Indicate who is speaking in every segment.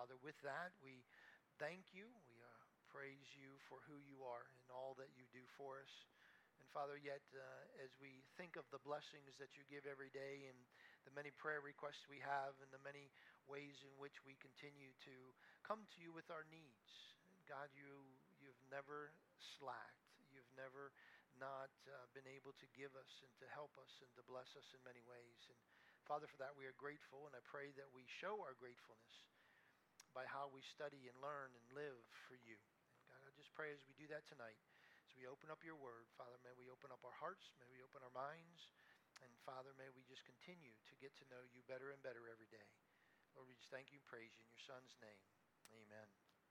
Speaker 1: Father, with that, we thank you. We praise you for who you are and all that you do for us. And Father, yet as we think of the blessings that you give every day and the many prayer requests we have and the many ways in which we continue to come to you with our needs, God, you've never slacked. You've never not been able to give us and to help us and to bless us in many ways. And Father, for that we are grateful, and I pray that we show our gratefulness by how we study and learn and live for you. And God, I just pray as we do that tonight, as we open up your word, Father, may we open up our hearts, may we open our minds, and Father, may we just continue to get to know you better and better every day. Lord, we just thank you and praise you in your Son's name. Amen.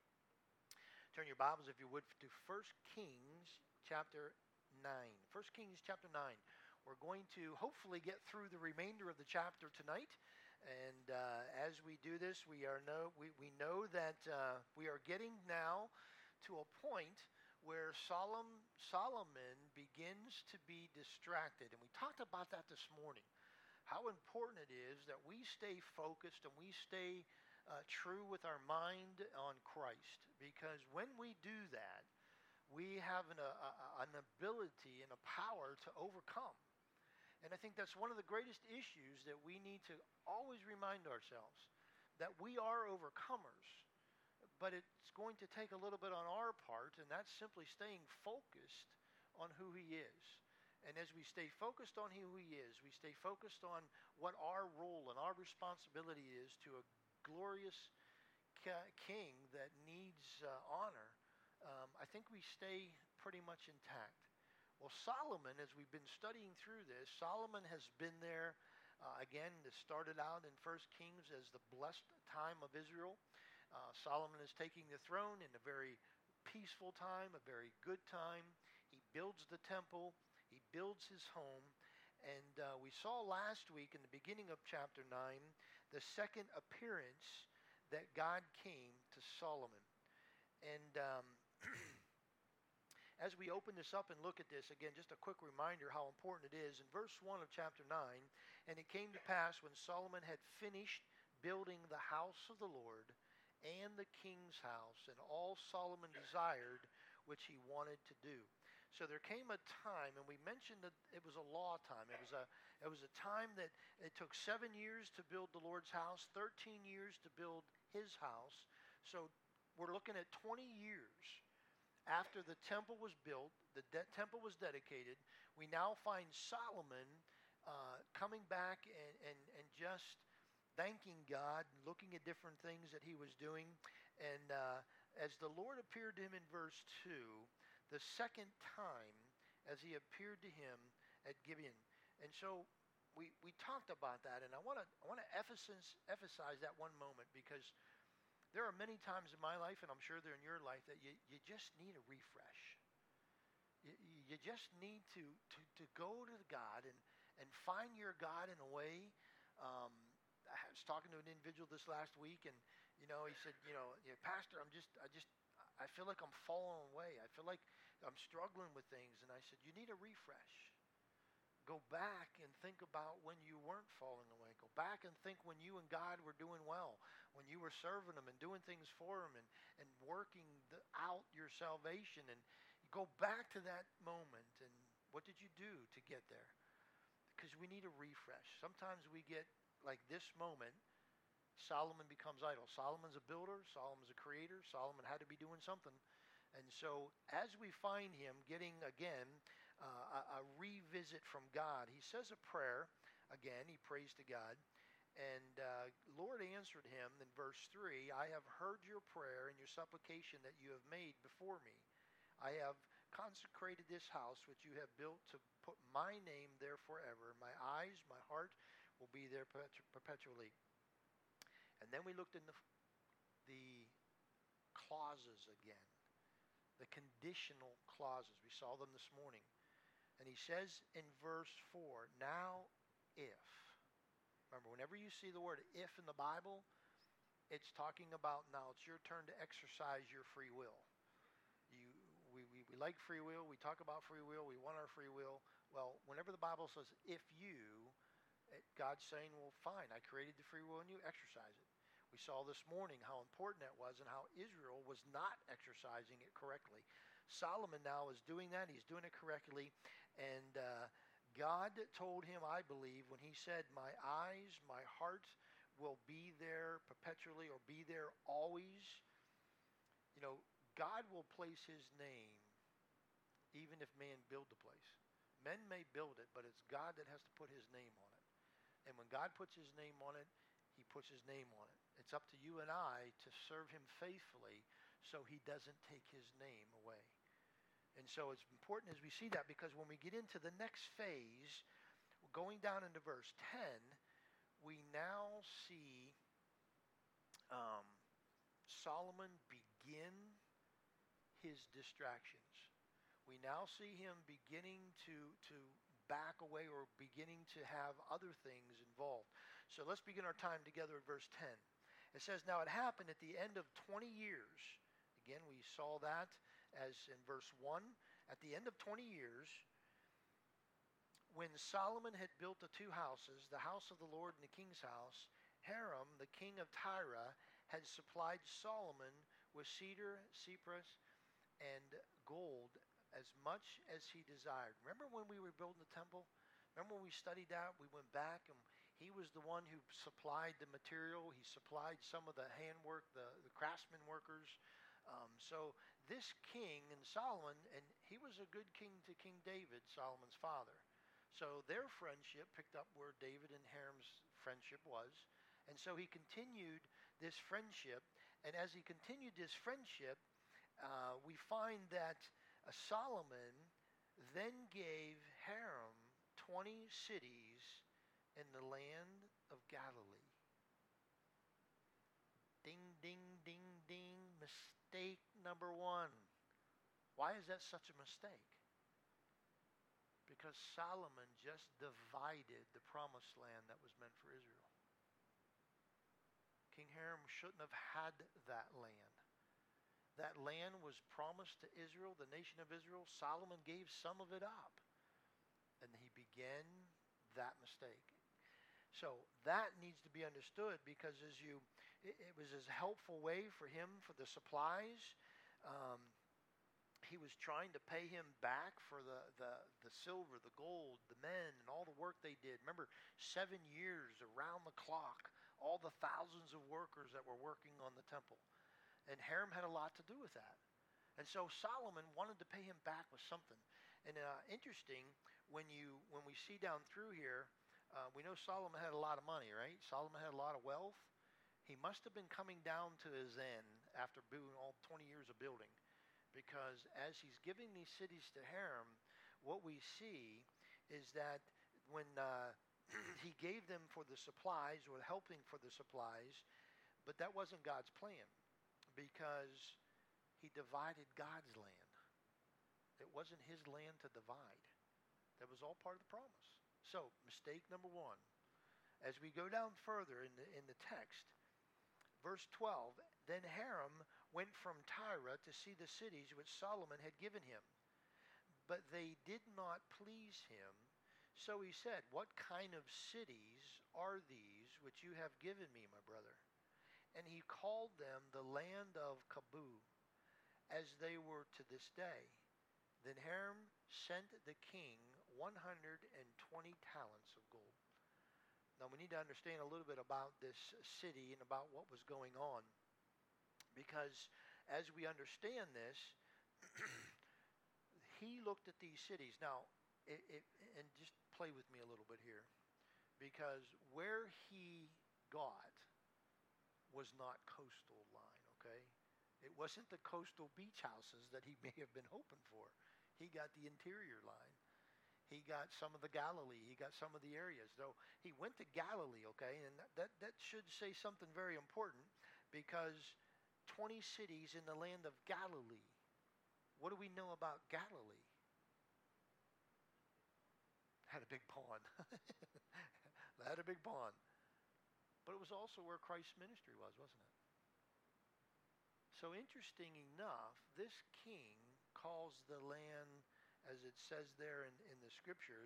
Speaker 1: Turn your Bibles, if you would, to 1 Kings chapter 9. 1 Kings chapter 9. We're going to hopefully get through the remainder of the chapter tonight. And as we do this, we know that we are getting now to a point where Solomon begins to be distracted. And we talked about that this morning, how important it is that we stay focused and we stay true with our mind on Christ. Because when we do that, we have an ability and a power to overcome. And I think that's one of the greatest issues that we need to always remind ourselves, that we are overcomers. But it's going to take a little bit on our part, and that's simply staying focused on who he is. And as we stay focused on who he is, we stay focused on what our role and our responsibility is to a glorious king that needs honor. I think we stay pretty much intact. Well, Solomon, as we've been studying through this, Solomon has been there. Again, this started out in 1 Kings as the blessed time of Israel. Solomon is taking the throne in a very peaceful time, a very good time. He builds the temple. He builds his home. And we saw last week in the beginning of chapter 9, the second appearance that God came to Solomon. And as we open this up and look at this, again, just a quick reminder how important it is. In verse 1 of chapter 9, and it came to pass when Solomon had finished building the house of the Lord and the king's house, and all Solomon desired, which he wanted to do. So there came a time, and we mentioned that it was a law time. It was a time that it took 7 years to build the Lord's house, 13 years to build his house. So we're looking at 20 years after the temple was built, the temple was dedicated. We now find Solomon coming back and just thanking God, looking at different things that he was doing. And as the Lord appeared to him in verse 2, the second time as he appeared to him at Gibeon. And so we talked about that, and I want to emphasize that one moment, because there are many times in my life, and I'm sure they're in your life, that you just need a refresh. You just need to go to God and find your God in a way. I was talking to an individual this last week, and he said, Pastor, I feel like I'm falling away. I feel like I'm struggling with things. And I said, you need a refresh. Go back and think about when you weren't falling away. Go back and think when you and God were doing well, when you were serving him and doing things for him and working out your salvation. And you go back to that moment, and what did you do to get there? Because we need a refresh. Sometimes we get like this moment, Solomon becomes idle. Solomon's a builder. Solomon's a creator. Solomon had to be doing something. And so as we find him getting, again, a revisit from God, he says a prayer. Again, he prays to God. And Lord answered him in verse 3, I have heard your prayer and your supplication that you have made before me. I have consecrated this house which you have built to put my name there forever. My eyes, my heart will be there perpetually. And then we looked in the clauses again, the conditional clauses. We saw them this morning. And he says in verse 4, now if. Remember, whenever you see the word if in the Bible, it's talking about now it's your turn to exercise your free will. We like free will. We talk about free will. We want our free will. Well, whenever the Bible says if you, God's saying, well, fine, I created the free will and you exercise it. We saw this morning how important that was and how Israel was not exercising it correctly. Solomon now is doing that. He's doing it correctly. And God told him, I believe, when he said, my eyes, my heart will be there perpetually or be there always. You know, God will place his name even if man build the place. Men may build it, but it's God that has to put his name on it. And when God puts his name on it, he puts his name on it. It's up to you and I to serve him faithfully so he doesn't take his name away. And so it's important as we see that, because when we get into the next phase, going down into verse 10, we now see Solomon begin his distractions. We now see him beginning to back away or beginning to have other things involved. So let's begin our time together at verse 10. It says, now it happened at the end of 20 years. Again, we saw that as in verse 1. At the end of 20 years, when Solomon had built the two houses, the house of the Lord and the king's house, Hiram, the king of Tyre, had supplied Solomon with cedar, cypress, and gold as much as he desired. Remember when we were building the temple? Remember when we studied that? We went back and he was the one who supplied the material. He supplied some of the handwork, the craftsman workers. So this king and Solomon, and he was a good king to King David, Solomon's father. So their friendship picked up where David and Hiram's friendship was. And so he continued this friendship. And as he continued this friendship, we find that Solomon then gave Hiram 20 cities in the land of Galilee. Ding, ding, ding, ding. Mistake number one. Why is that such a mistake? Because Solomon just divided the promised land that was meant for Israel. King Hiram shouldn't have had that land. That land was promised to Israel, the nation of Israel. Solomon gave some of it up. And he began that mistake. So that needs to be understood, because it was a helpful way for him for the supplies. He was trying to pay him back for the silver, the gold, the men, and all the work they did. Remember, 7 years around the clock, all the thousands of workers that were working on the temple. And Hiram had a lot to do with that. And so Solomon wanted to pay him back with something. And interesting, when we see down through here, we know Solomon had a lot of money, right? Solomon had a lot of wealth. He must have been coming down to his end after doing all 20 years of building. Because as he's giving these cities to Hiram, what we see is that when he gave them for the supplies, or helping for the supplies, but that wasn't God's plan, because he divided God's land. It wasn't his land to divide. That was all part of the promise. So, mistake number one. As we go down further in the text, verse 12, then Hiram went from Tyre to see the cities which Solomon had given him. But they did not please him. So he said, what kind of cities are these which you have given me, my brother? And he called them the land of Kabul, as they were to this day. Then Hiram sent the king 120 talents of gold. Now we need to understand a little bit about this city and about what was going on. Because as we understand this, he looked at these cities. Now, and just play with me a little bit here. Because where he got was not coastal line, okay? It wasn't the coastal beach houses that he may have been hoping for. He got the interior line. He got some of the Galilee. He got some of the areas. So he went to Galilee, okay? And that should say something very important, because 20 cities in the land of Galilee. What do we know about Galilee? Had a big pond. Had a big pond. But it was also where Christ's ministry was, wasn't it? So interesting enough, this king calls the land, as it says there in the scriptures,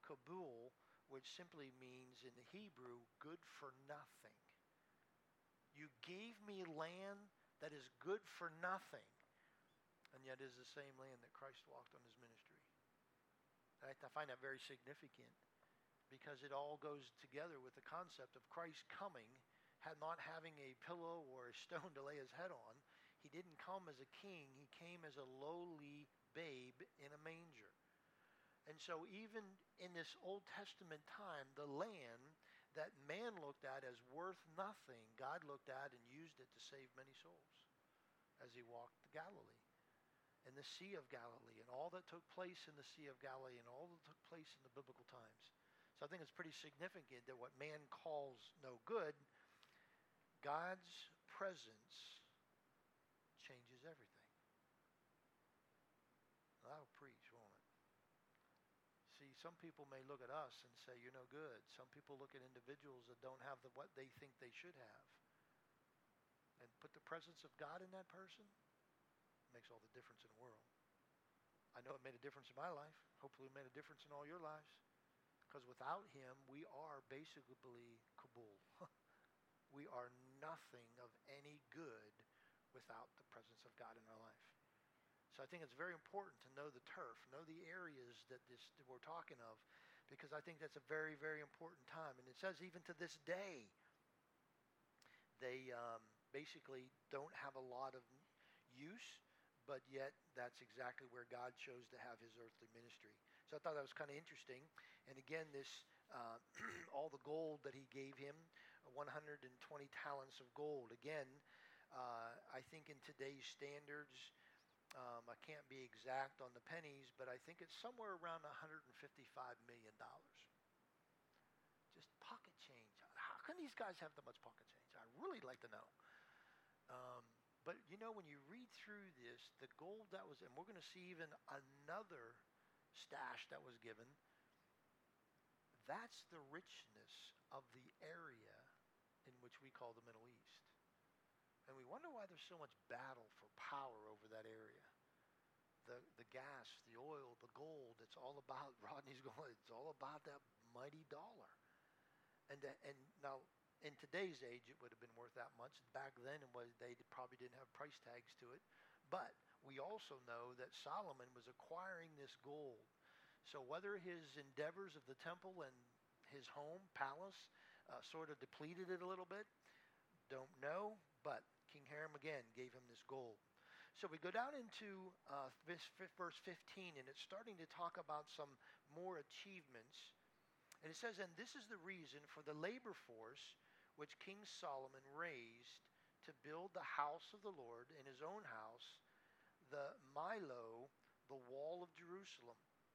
Speaker 1: Kabul, which simply means in the Hebrew, good for nothing. You gave me land that is good for nothing, and yet is the same land that Christ walked on his ministry. I find that very significant because it all goes together with the concept of Christ coming, not having a pillow or a stone to lay his head on. He didn't come as a king. He came as a lowly babe in a manger. And so even in this Old Testament time, the land that man looked at as worth nothing, God looked at and used it to save many souls as he walked Galilee and the Sea of Galilee and all that took place in the Sea of Galilee and all that took place in the biblical times. So I think it's pretty significant that what man calls no good, God's presence changes everything. That'll preach, won't it? See, some people may look at us and say, you're no good. Some people look at individuals that don't have what they think they should have. And put the presence of God in that person, makes all the difference in the world. I know it made a difference in my life. Hopefully it made a difference in all your lives. Because without him, we are basically Kabul. We are nothing of any good without the presence of God in our life. So I think it's very important to know the turf, know the areas that we're talking of, because I think that's a very, very important time. And it says even to this day, they basically don't have a lot of use, but yet that's exactly where God chose to have his earthly ministry. So I thought that was kind of interesting. And again, this all the gold that he gave him, 120 talents of gold. Again, I think in today's standards, I can't be exact on the pennies, but I think it's somewhere around $155 million. Just pocket change. How can these guys have that much pocket change? I'd really like to know. But you know, when you read through this, the gold that was, and we're going to see even another stash that was given, that's the richness of the area in which we call the Middle East. And we wonder why there's so much battle for power over that area. The gas, the oil, the gold, it's all about, Rodney's going, it's all about that mighty dollar. And now, in today's age, it would have been worth that much. Back then, they probably didn't have price tags to it. But we also know that Solomon was acquiring this gold. So whether his endeavors of the temple and his home, palace, sort of depleted it a little bit, don't know. But King Hiram, again, gave him this gold. So we go down into verse 15, and it's starting to talk about some more achievements. And it says, and this is the reason for the labor force which King Solomon raised to build the house of the Lord in his own house, the Milo, the wall of Jerusalem,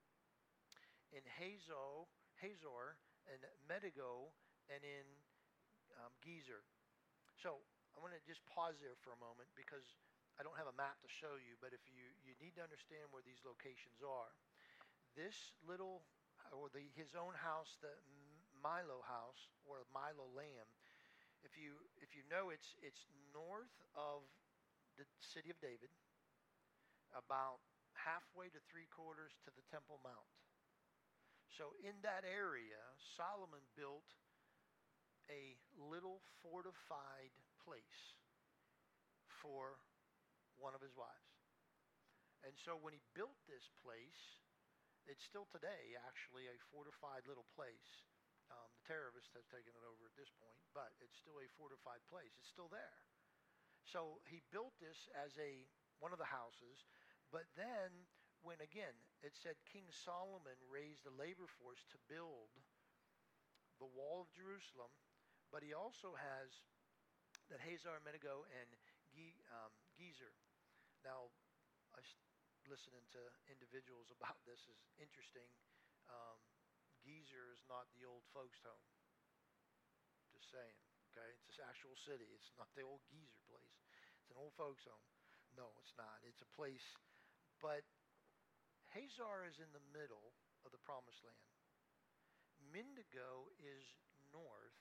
Speaker 1: in Hazor, and Megiddo, and in Gezer. So I want to just pause there for a moment because I don't have a map to show you, but if you need to understand where these locations are. This little, or his own house, the Milo house, or Milo land, if you know, it's north of the city of David, about halfway to 3/4 to the Temple Mount. So in that area, Solomon built a little fortified place for one of his wives. And so when he built this place, it's still today actually a fortified little place. The terrorists have taken it over at this point, but it's still a fortified place. It's still there. So he built this as one of the houses, but then when again it said King Solomon raised a labor force to build the wall of Jerusalem, but he also has that Hazor, Megiddo, and Gezer. Now, listening to individuals about this is interesting. Gezer is not the old folks' home. Just saying, okay? It's an actual city. It's not the old Gezer place. It's an old folks' home. No, it's not. It's a place. But Hazor is in the middle of the Promised Land. Megiddo is north,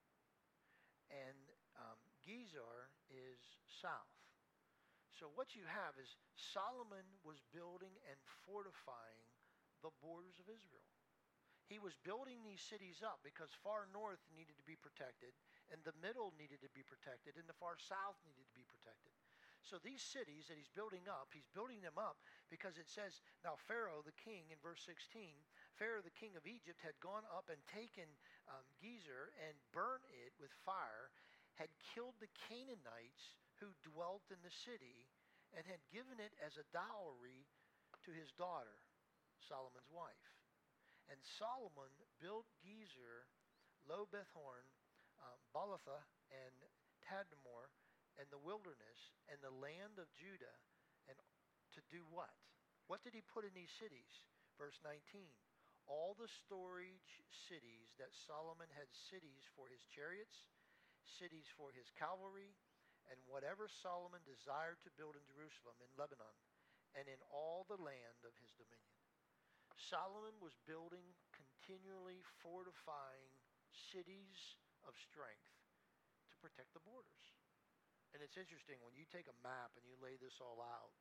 Speaker 1: and Gezer is south. So what you have is Solomon was building and fortifying the borders of Israel. He was building these cities up because far north needed to be protected, and the middle needed to be protected, and the far south needed to be protected. So these cities that he's building them up because it says, now Pharaoh the king, in verse 16, Pharaoh the king of Egypt had gone up and taken Gezer and burnt it with fire, had killed the Canaanites who dwelt in the city, and had given it as a dowry to his daughter, Solomon's wife. And Solomon built Gezer, Lo Bethhorn, Balatha, and Tadmor, and the wilderness, and the land of Judah, and to do what? What did he put in these cities? Verse 19, all the storage cities that Solomon had, cities for his chariots, cities for his cavalry, and whatever Solomon desired to build in Jerusalem, in Lebanon, and in all the land of his dominion. Solomon was building, continually fortifying cities of strength to protect the borders. And it's interesting, when you take a map and you lay this all out,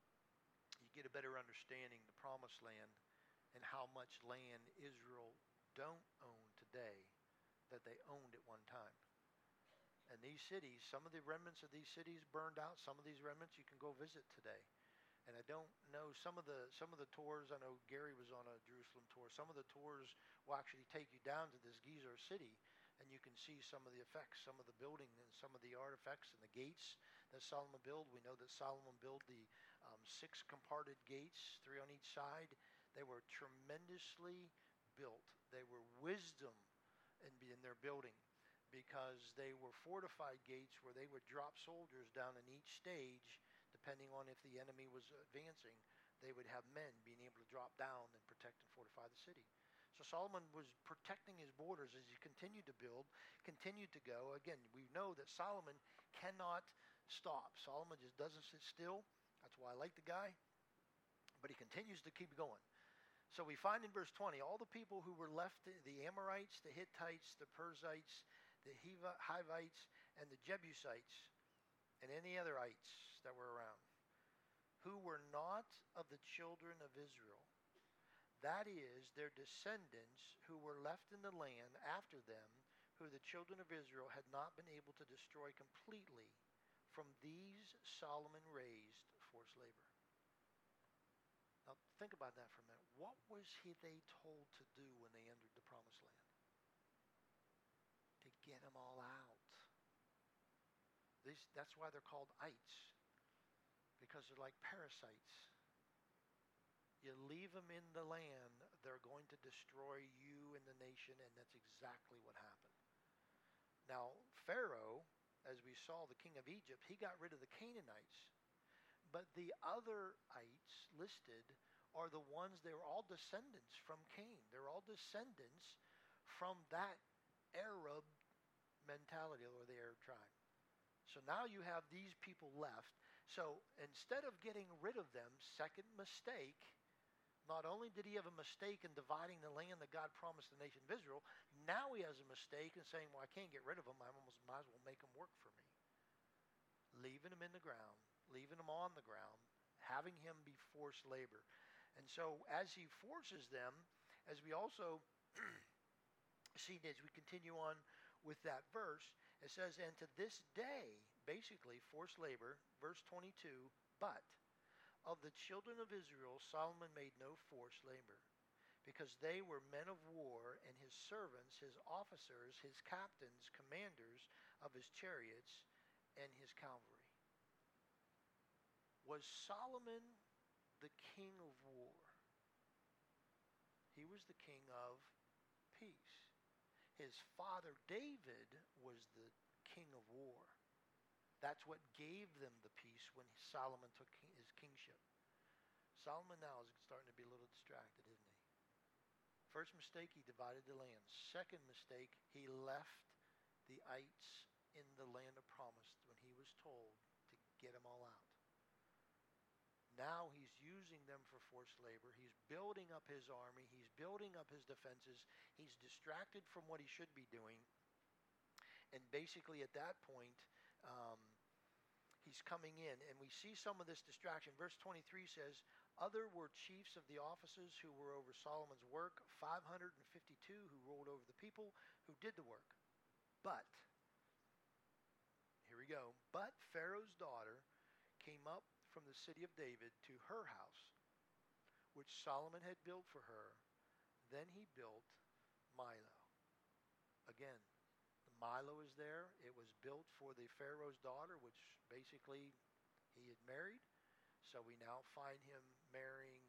Speaker 1: you get a better understanding of the promised land and how much land Israel don't own today that they owned at one time. And these cities, some of the remnants of these cities burned out. Some of these remnants you can go visit today. And I don't know, some of the tours, I know Gary was on a Jerusalem tour. Some of the tours will actually take you down to this Gezer city, and you can see some of the effects, some of the building, and some of the artifacts and the gates that Solomon built. We know that Solomon built the 6 comparted gates, 3 on each side. They were tremendously built. They were wisdom in their building, because they were fortified gates where they would drop soldiers down in each stage. Depending on if the enemy was advancing, they would have men being able to drop down and protect and fortify the city. So Solomon was protecting his borders as he continued to build, continued to go. Again, we know that Solomon cannot stop. Solomon just doesn't sit still. That's why I like the guy. But he continues to keep going. So we find in verse 20, all the people who were left, the Amorites, the Hittites, the Perizzites, the Hivites, and the Jebusites, and any other ites that were around, who were not of the children of Israel, that is, their descendants who were left in the land after them, who the children of Israel had not been able to destroy completely, from these Solomon raised forced labor. Now think about that for a minute. What was they told to do when they entered the promised land? To get them all out. That's why they're called ites, because they're like parasites. You leave them in the land, they're going to destroy you and the nation, and that's exactly what happened. Now, Pharaoh, as we saw, the king of Egypt, he got rid of the Canaanites. But the other ites listed are the ones, they were all descendants from Cain. They're all descendants from that Arab mentality, or the Arab tribe. So now you have these people left. So instead of getting rid of them, second mistake, not only did he have a mistake in dividing the land that God promised the nation of Israel, now he has a mistake in saying, well, I can't get rid of them. I almost might as well make them work for me. Leaving them in the ground, leaving them on the ground, having him be forced labor. And so as he forces them, as we also see as we continue on with that verse, it says, and to this day, basically forced labor, verse 22, but of the children of Israel, Solomon made no forced labor, because they were men of war, and his servants, his officers, his captains, commanders of his chariots, and his cavalry. Was Solomon the king of war? He was the king of peace. His father David was the king of war. That's what gave them the peace when Solomon took his kingship. Solomon now is starting to be a little distracted, isn't he? First mistake, he divided the land. Second mistake, he left the ites in the land of promise when he was told to get them all out. Now he's using them for forced labor. He's building up his army. He's building up his defenses. He's distracted from what he should be doing. And basically at that point, he's coming in. And we see some of this distraction. Verse 23 says, other were chiefs of the officers who were over Solomon's work, 552 who ruled over the people who did the work. But we go. But Pharaoh's daughter came up from the city of David to her house, which Solomon had built for her. Then he built Milo. Again, the Milo is there. It was built for the Pharaoh's daughter, which basically he had married. So we now find him marrying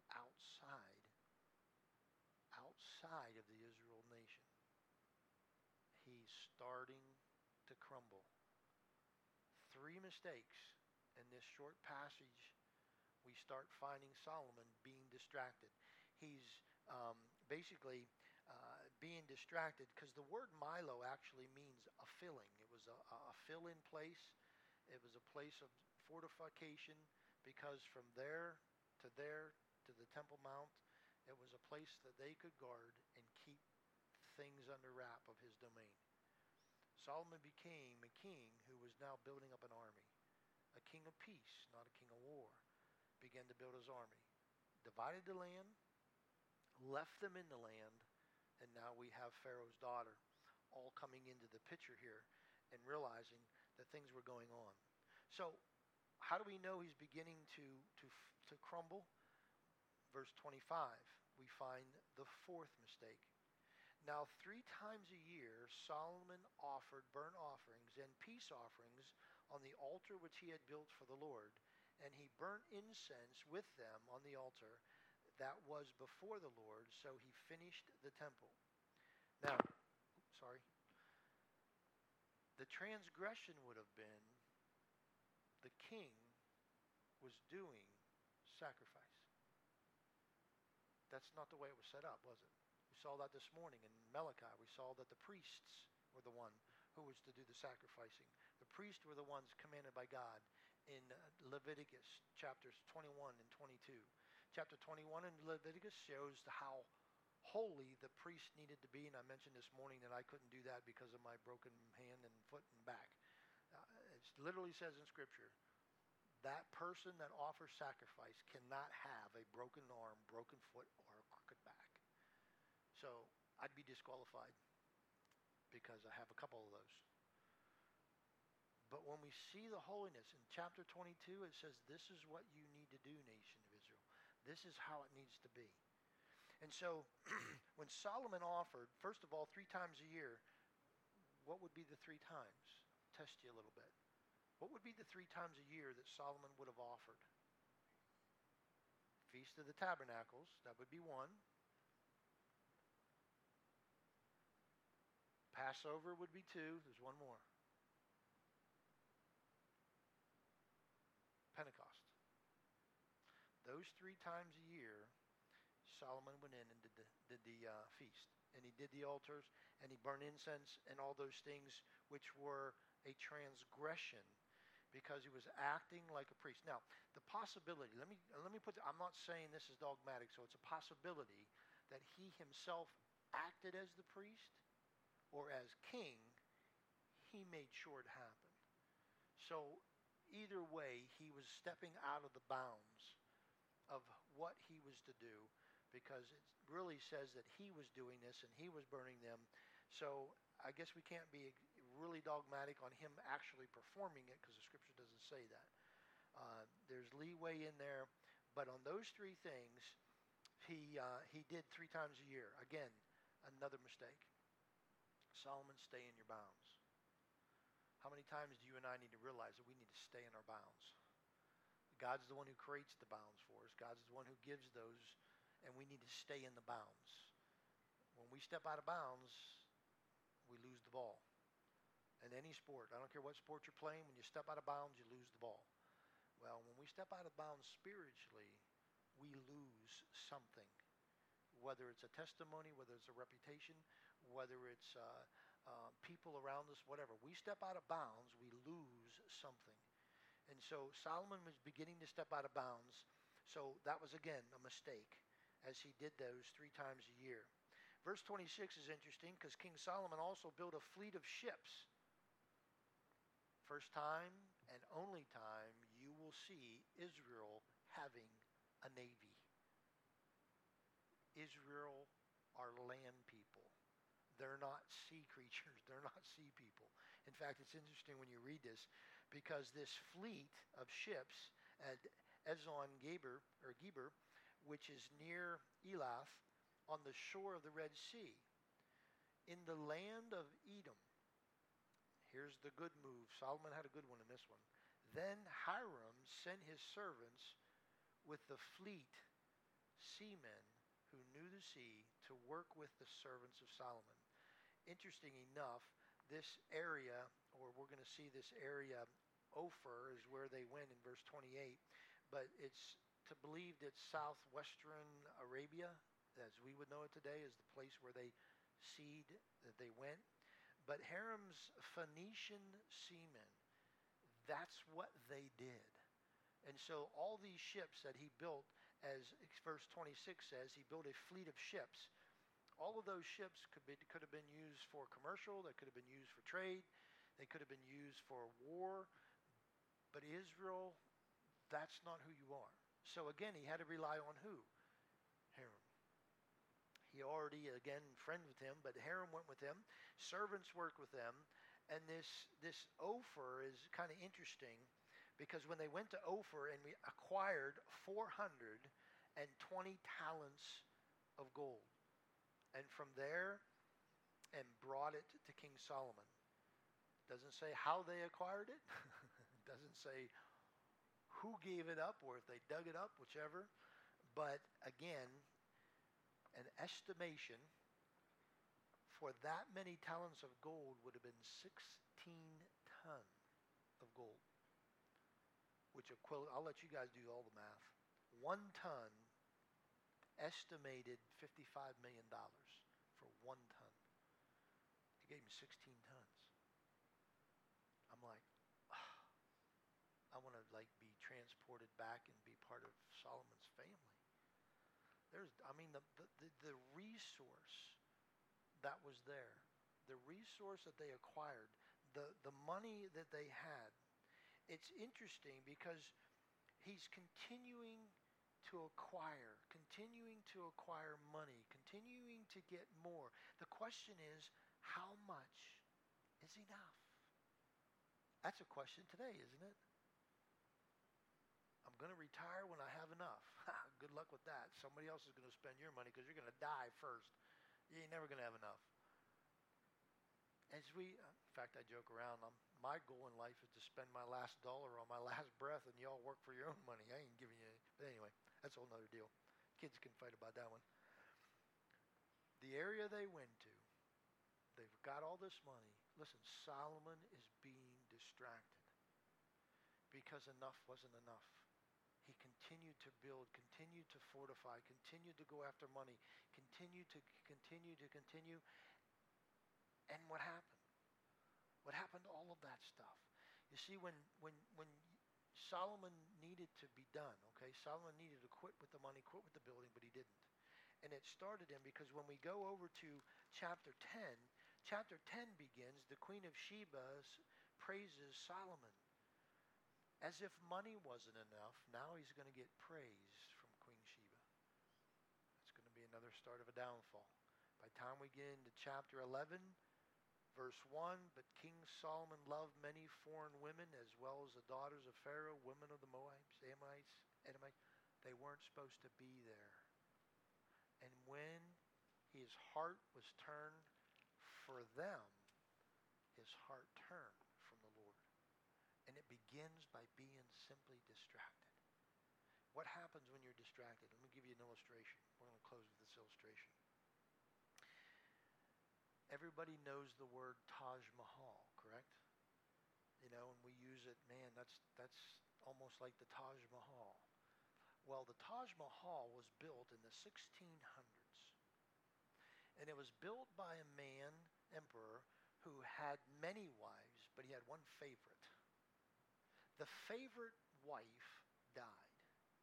Speaker 1: outside of the Israel nation. He's starting to crumble. 3 mistakes in this short passage. We start finding Solomon being distracted. He's basically being distracted because the word Milo actually means a filling. It was a fill-in place. It was a place of fortification because from there to the Temple Mount, it was a place that they could guard and keep things under wrap of his domain. Solomon became a king who was now building up an army. A king of peace, not a king of war. Began to build his army. Divided the land, left them in the land, and now we have Pharaoh's daughter all coming into the picture here and realizing that things were going on. So how do we know he's beginning to crumble? Verse 25, we find the 4th mistake. Now 3 times a year Solomon offered burnt offerings and peace offerings on the altar which he had built for the Lord, and he burnt incense with them on the altar that was before the Lord, so he finished the temple. Now, the transgression would have been the king was doing sacrifice. That's not the way it was set up, was it? We saw that this morning in Malachi. We saw that the priests were the one who was to do the sacrificing. The priests were the ones commanded by God in Leviticus chapters 21 and 22. Chapter 21 in Leviticus shows how holy the priest needed to be, and I mentioned this morning that I couldn't do that because of my broken hand and foot and back. It literally says in Scripture, that person that offers sacrifice cannot have a broken arm, broken foot, or a crooked back. So I'd be disqualified because I have a couple of those. But when we see the holiness in chapter 22, it says this is what you need to do, nation of Israel. This is how it needs to be. And so when Solomon offered, first of all, 3 times a year, what would be the 3 times? Test you a little bit. What would be the 3 times a year that Solomon would have offered? Feast of the Tabernacles, that would be 1. Passover would be 2. There's 1 more. Pentecost. Those 3 times a year, Solomon went in and did the feast. And he did the altars, and he burned incense and all those things which were a transgression because he was acting like a priest. Now, the possibility, let me put, I'm not saying this is dogmatic, so it's a possibility that he himself acted as the priest or as king. He made sure it happened. So either way, he was stepping out of the bounds of what he was to do, because it really says that he was doing this and he was burning them. So I guess we can't be really dogmatic on him actually performing it because the Scripture doesn't say that. There's leeway in there, but on those 3 things, he did 3 times a year. Again, another mistake. Solomon, stay in your bounds. How many times do you and I need to realize that we need to stay in our bounds? God's the one who creates the bounds for us. God's the one who gives those, and we need to stay in the bounds. When we step out of bounds, we lose the ball. In any sport, I don't care what sport you're playing, when you step out of bounds, you lose the ball. Well, when we step out of bounds spiritually, we lose something. Whether it's a testimony, whether it's a reputation, whether it's people around us, whatever. We step out of bounds, we lose something. And so Solomon was beginning to step out of bounds. So that was, again, a mistake as he did those 3 times a year. Verse 26 is interesting because King Solomon also built a fleet of ships. First time and only time you will see Israel having a navy. Israel are land people. They're not sea creatures. They're not sea people. In fact, it's interesting when you read this because this fleet of ships at Ezon Geber, which is near Elath on the shore of the Red Sea, in the land of Edom. Here's the good move. Solomon had a good one in this one. Then Hiram sent his servants with the fleet seamen who knew the sea to work with the servants of Solomon. Interesting enough, this area, or we're going to see this area, Ophir, is where they went in verse 28, but it's to believe that southwestern Arabia, as we would know it today, is the place where they that they went. But Hiram's Phoenician seamen, that's what they did. And so all these ships that he built, as verse 26 says, he built a fleet of ships. All of those ships could have been used for commercial, they could have been used for trade, they could have been used for war. But Israel, that's not who you are. So again, he had to rely on who? Hiram. He already, again, friend with him, but Hiram went with him. Servants worked with them. And this Ophir is kind of interesting because when they went to Ophir and we acquired 420 talents of gold. And from there, and brought it to King Solomon. Doesn't say how they acquired it. Doesn't say who gave it up or if they dug it up, whichever. But again, an estimation for that many talents of gold would have been 16 tons of gold. Which I'll let you guys do all the math. 1 ton estimated $55 million for 1 ton. He gave me 16 tons. I'm like, I want to be transported back and be part of Solomon's family. The resource that was there, the resource that they acquired, the money that they had. It's interesting because he's continuing to acquire money, continuing to get more. The question is, how much is enough? That's a question today, isn't it? I'm going to retire when I have enough. Good luck with that. Somebody else is going to spend your money because you're going to die first. You ain't never going to have enough. In fact, I joke around. My goal in life is to spend my last dollar on my last breath, and y'all work for your own money. I ain't giving you any. But anyway, that's a whole nother deal. Kids can fight about that one. The area they went to, they've got all this money. Listen, Solomon is being distracted because enough wasn't enough. He continued to build, continued to fortify, continued to go after money, continued to continue. And what happened? What happened to all of that stuff? You see, when Solomon needed to be done, okay, Solomon needed to quit with the money, quit with the building, but he didn't. And it started him because when we go over to chapter 10 begins, the Queen of Sheba praises Solomon. As if money wasn't enough, now he's going to get praise from Queen Sheba. It's going to be another start of a downfall. By the time we get into chapter 11, verse 1, but King Solomon loved many foreign women as well as the daughters of Pharaoh, women of the Moabites, Ammonites, Edomites. They weren't supposed to be there. And when his heart was turned for them, his heart turned from the Lord. And it begins by being simply distracted. What happens when you're distracted? Let me give you an illustration. We're going to close with this illustration. Everybody knows the word Taj Mahal, correct? You know, and we use it, man, that's almost like the Taj Mahal. Well, the Taj Mahal was built in the 1600s. And it was built by a man, emperor, who had many wives, but he had one favorite. The favorite wife died.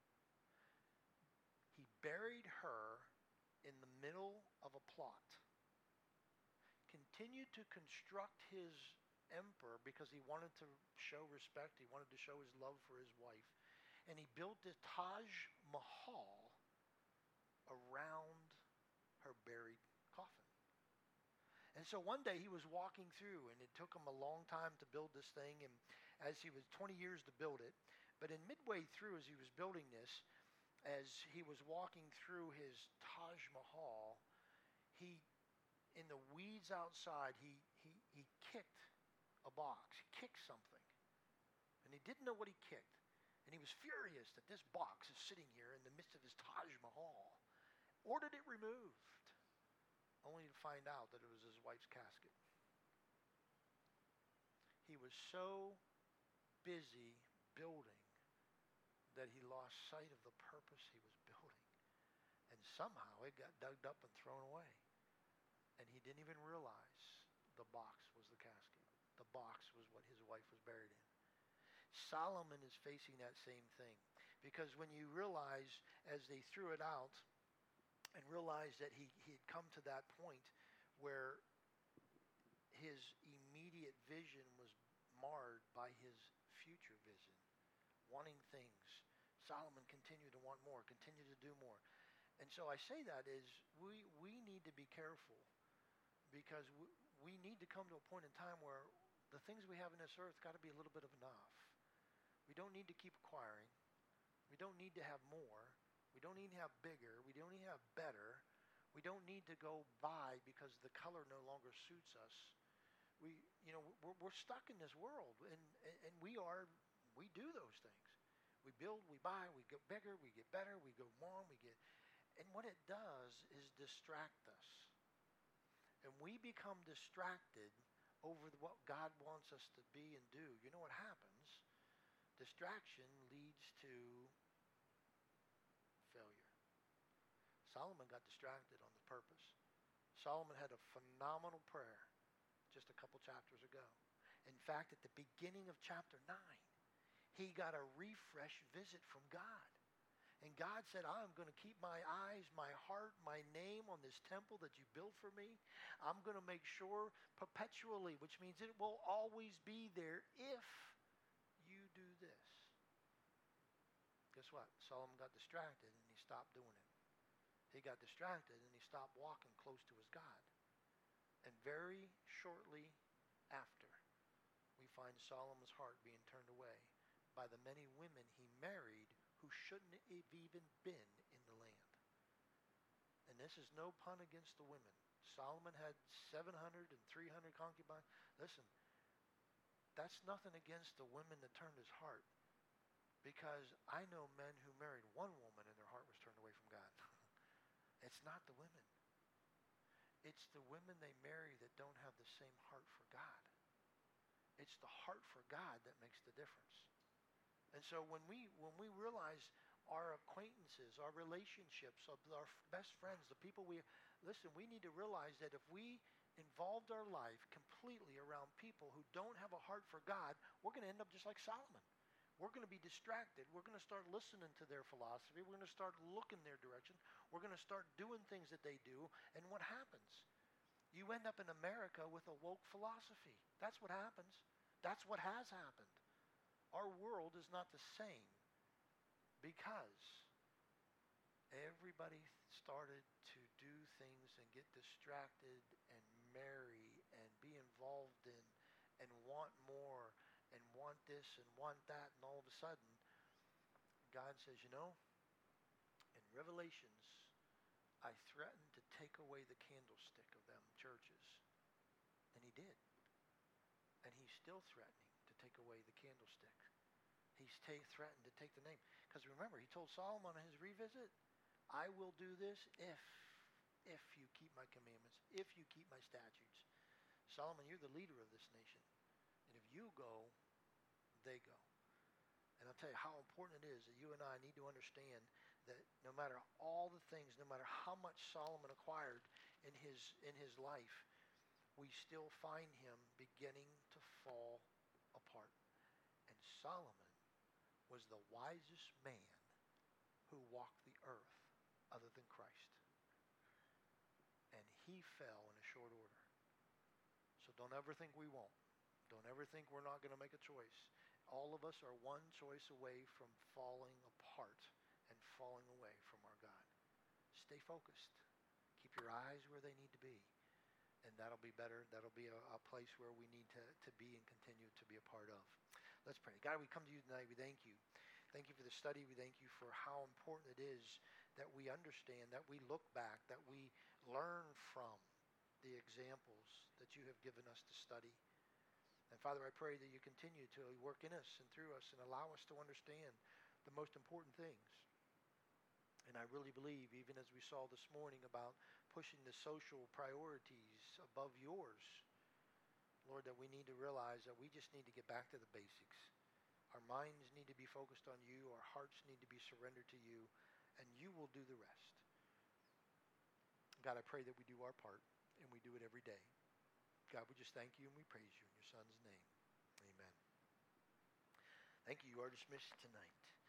Speaker 1: He buried her in the middle of a plot. Continued to construct his emperor because he wanted to show respect. He wanted to show his love for his wife. And he built the Taj Mahal around her buried coffin. And so one day he was walking through, and it took him a long time to build this thing, and as he was 20 years to build it. But in midway through, as he was building this, as he was walking through his Taj Mahal, he, in the weeds outside, he kicked a box. He kicked something, and he didn't know what he kicked. And he was furious that this box is sitting here in the midst of his Taj Mahal. Ordered it removed, only to find out that it was his wife's casket. He was so busy building that he lost sight of the purpose he was building. And somehow it got dug up and thrown away. And he didn't even realize the box was the casket. The box was what his wife was buried in. Solomon is facing that same thing. Because when you realize, as they threw it out, and realized that he had come to that point where his immediate vision was marred by his future vision, wanting things. Solomon continued to want more, continued to do more. And so I say that is we need to be careful, because we need to come to a point in time where the things we have in this earth got to be a little bit of enough. We don't need to keep acquiring. We don't need to have more. We don't need to have bigger. We don't need to have better. We don't need to go buy because the color no longer suits us. We're stuck in this world, and we do those things. We build, we buy, we get bigger, we get better, we go more, and what it does is distract us. And we become distracted over what God wants us to be and do. You know what happens? Distraction leads to failure. Solomon got distracted on the purpose. Solomon had a phenomenal prayer just a couple chapters ago. In fact, at the beginning of chapter 9, he got a refresh visit from God. And God said, I'm going to keep my eyes, my heart, my name on this temple that you built for me. I'm going to make sure perpetually, which means it will always be there if you do this. Guess what? Solomon got distracted and he stopped doing it. He got distracted and he stopped walking close to his God. And very shortly after, we find Solomon's heart being turned away by the many women he married who shouldn't have even been in the land. And this is no pun against the women. Solomon had 700 and 300 concubines. Listen, that's nothing against the women that turned his heart, because I know men who married one woman and their heart was turned away from God. It's not the women. It's the women they marry that don't have the same heart for God. It's the heart for God that makes the difference. And so when we realize our acquaintances, our relationships, our best friends, the people we need to realize that if we involved our life completely around people who don't have a heart for God, we're going to end up just like Solomon. We're going to be distracted. We're going to start listening to their philosophy. We're going to start looking their direction. We're going to start doing things that they do. And what happens? You end up in America with a woke philosophy. That's what happens. That's what has happened. Our world is not the same because everybody started to do things and get distracted and marry and be involved in and want more and want this and want that, and all of a sudden God says, in Revelations, I threatened to take away the candlestick of them churches. And he did. And he's still threatening to take away the candlestick. He's threatened to take the name. Because remember, he told Solomon on his revisit, I will do this if you keep my commandments, if you keep my statutes. Solomon, you're the leader of this nation. And if you go, they go. And I'll tell you how important it is that you and I need to understand that no matter all the things, no matter how much Solomon acquired in his life, we still find him beginning to fall apart. And Solomon was the wisest man who walked the earth other than Christ. And he fell in a short order. So don't ever think we won't. Don't ever think we're not going to make a choice. All of us are one choice away from falling apart and falling away from our God. Stay focused. Keep your eyes where they need to be. And that'll be better. That'll be a place where we need to be and continue to be a part of. Let's pray. God, we come to you tonight. We thank you. Thank you for the study. We thank you for how important it is that we understand, that we look back, that we learn from the examples that you have given us to study. And Father, I pray that you continue to work in us and through us and allow us to understand the most important things. And I really believe, even as we saw this morning about pushing the social priorities above yours, Lord, that we need to realize that we just need to get back to the basics. Our minds need to be focused on you. Our hearts need to be surrendered to you. And you will do the rest. God, I pray that we do our part, and we do it every day. God, we just thank you and we praise you in your Son's name. Amen. Thank you. You are dismissed tonight.